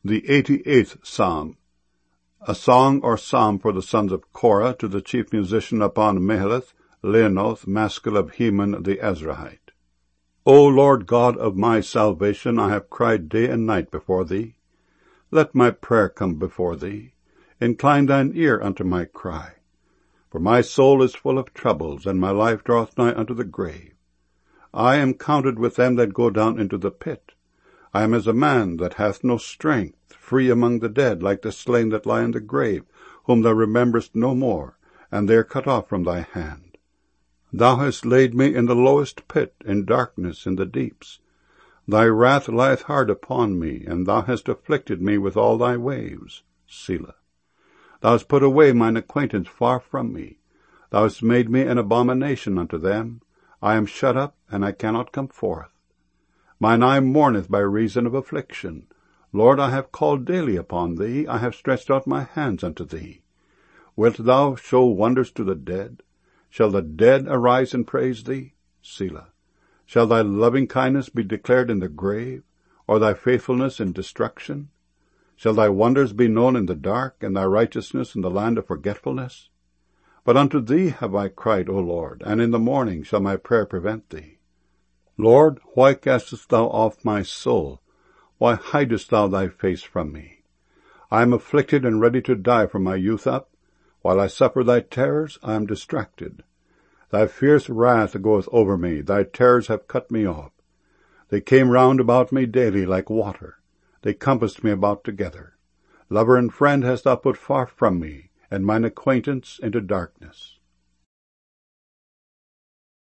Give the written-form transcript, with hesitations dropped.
The 88th Psalm. A song or psalm for the sons of Korah, to the chief musician upon Mahalath, Leanoth, maskil of Heman the Ezrahite. O Lord God of my salvation, I have cried day and night before thee. Let my prayer come before thee. Incline thine ear unto my cry. For my soul is full of troubles, and my life draweth nigh unto the grave. I am counted with them that go down into the pit. I am as a man that hath no strength, free among the dead, like the slain that lie in the grave, whom thou rememberest no more, and they are cut off from thy hand. Thou hast laid me in the lowest pit, in darkness, in the deeps. Thy wrath lieth hard upon me, and thou hast afflicted me with all thy waves. Selah. Thou hast put away mine acquaintance far from me. Thou hast made me an abomination unto them. I am shut up, and I cannot come forth. Mine eye mourneth by reason of affliction. Lord, I have called daily upon thee. I have stretched out my hands unto thee. Wilt thou show wonders to the dead? Shall the dead arise and praise thee? Selah. Shall thy loving kindness be declared in the grave, or thy faithfulness in destruction? Shall thy wonders be known in the dark, and thy righteousness in the land of forgetfulness? But unto thee have I cried, O Lord, and in the morning shall my prayer prevent thee. Lord, why castest thou off my soul? Why hidest thou thy face from me? I am afflicted and ready to die from my youth up. While I suffer thy terrors, I am distracted. Thy fierce wrath goeth over me. Thy terrors have cut me off. They came round about me daily like water. They compassed me about together. Lover and friend hast thou put far from me, and mine acquaintance into darkness.